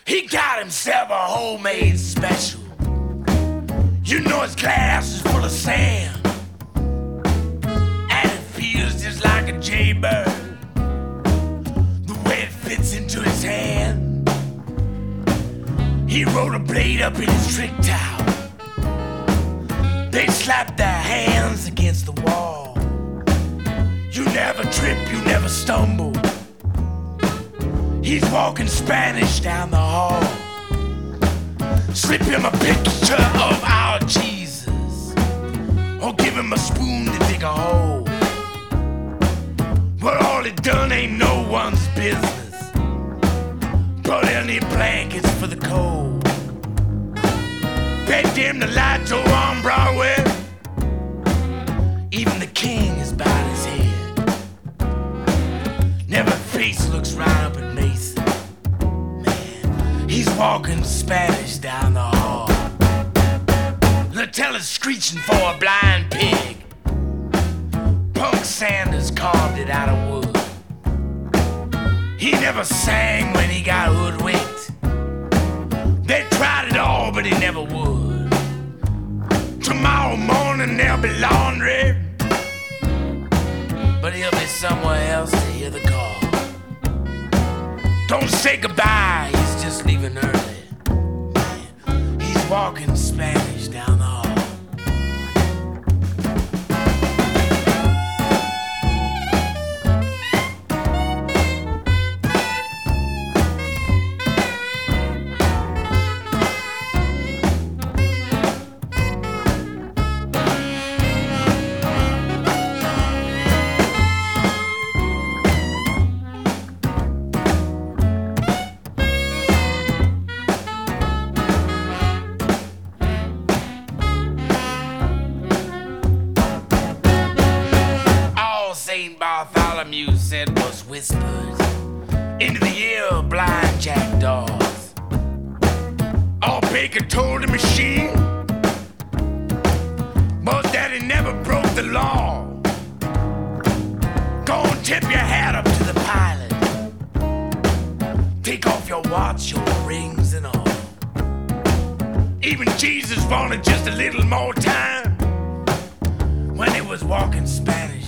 He got himself a homemade special. You know his glass is full of sand, and it feels just like a jaybird, the way it fits into his hand. He rolled a blade up in his trick towel. They slapped their hands against the wall. You never trip, you never stumble. He's walking Spanish down the hall. Slip him a picture of our Jesus, or give him a spoon to dig a hole. But all he done ain't no one's business. But he'll need blankets for the cold. Begged him to light Joe on Broadway. Even the king is bowed his head. Never face looks right up at Mason. Man, he's walking Spanish down the hall. Latella's screeching for a blind pig. Punk Sanders carved it out of wood. He never sang when he got hoodwinked. They tried it all, but he never would. Tomorrow morning there'll be laundry, but he'll be somewhere else to hear the call. Don't say goodbye, he's just leaving early. Man, he's walking Spanish down the hall. St. Bartholomew said was whispered into the ear of blind jackdaws. All Baker told the machine was that he never broke the law. Go and tip your hat up to the pilot. Take off your watch, your rings and all. Even Jesus wanted just a little more time when he was walking Spanish